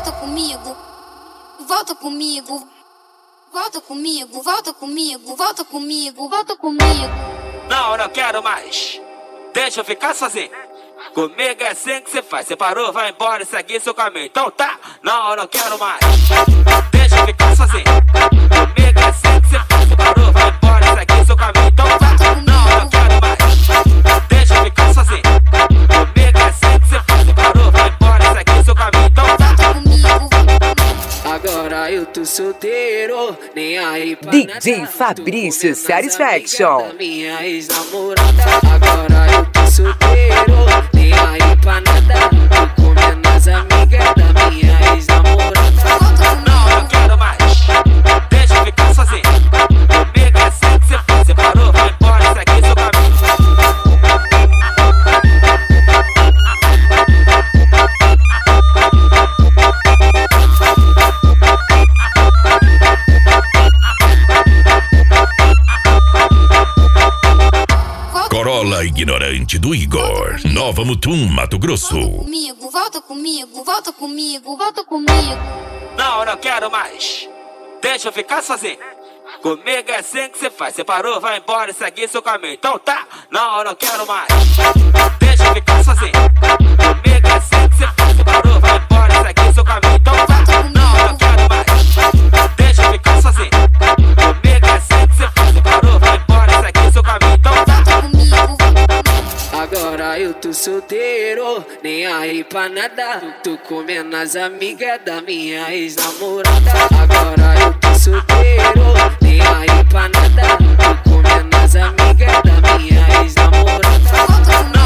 volta comigo, volta comigo, volta comigo, volta comigo, volta comigo, volta comigo. Não, eu não quero mais. Deixa eu ficar sozinho. Comigo é assim que você faz. Você parou, vai embora e segue seu caminho. Então tá, não, eu não quero mais. Deixa eu ficar sozinho. Comigo é assim que você faz. Você parou, vai embora e segue seu caminho. Então tá, não, eu não quero mais. Deixa eu ficar sozinho. Comigo é assim que você faz. Você parou, vai embora e segue seu caminho. Então tá. Agora eu tô solteiro, nem aí pra DJ nada. Fabrício Satisfaction. Minha ex-namorada. Agora eu tô solteiro, nem aí pra nada. Tô comendo as amigas da minha ex-namorada. Não, eu não quero mais. Deixa eu ficar sozinho. Comigo é assim que você faz. Você parou, vai embora e segue seu caminho. Corolla ignorante do Igor, Nova Mutum, Mato Grosso. Comigo, volta comigo, volta comigo, volta comigo. Não, eu não quero mais. Deixa eu ficar sozinho. Comigo é assim que você faz. Você parou, vai embora e segue seu caminho. Então tá, não, eu não quero mais. Deixa eu ficar sozinho. Comigo é assim que você faz. Você parou, vai embora e segue seu caminho. Então tá, não, eu não quero mais. Deixa eu ficar sozinho. Comigo é assim que você faz. Você parou, vai embora e segue seu caminho. Então tá. Agora eu tô solteiro, nem aí pra nada. Tô comendo as amigas da minha ex-namorada. Agora eu tô solteiro, nem aí pra nada. Tô comendo as amigas da minha ex-namorada.